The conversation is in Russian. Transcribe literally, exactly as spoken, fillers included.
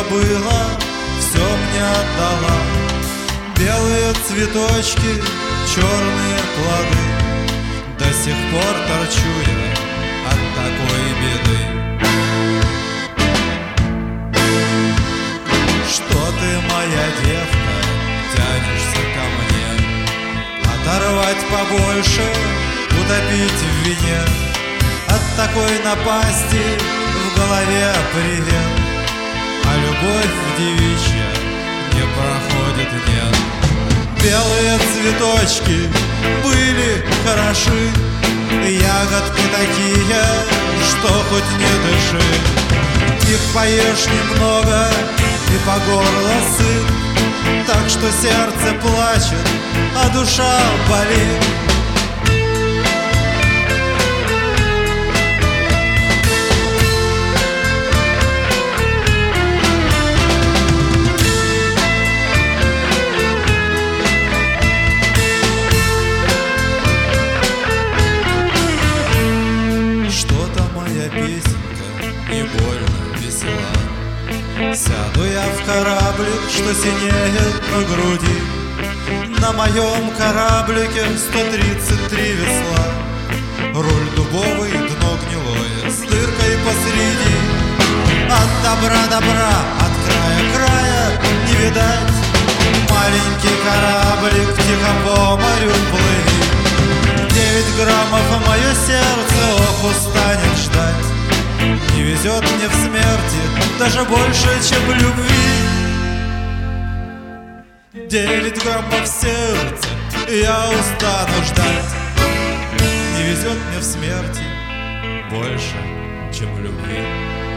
было, все мне отдала. Белые цветочки, черные плоды, до сих пор торчу я от такой беды. Что ты, моя девка, тянешься ко мне? Оторвать побольше, утопить в вине. От такой напасти в голове привет, а любовь девичья не проходит, нет. Белые цветочки были хороши, ягодки такие, что хоть не дыши. Их поешь немного и по горло сыт, так что сердце плачет, а душа болит. Не больно весела. Сяду я в кораблик, что синеет на груди. На моем кораблике сто тридцать три весла. Руль дубовый, дно гнилое, с дыркой посреди. От добра добра, от края края не видать. Маленький кораблик, тихо по морю плыви. Девять граммов мое сердце, ох, устанет ждать. Не везет мне в смерти даже больше, чем в любви. Девять граммов сердца, я устану ждать. Не везет мне в смерти больше, чем в любви.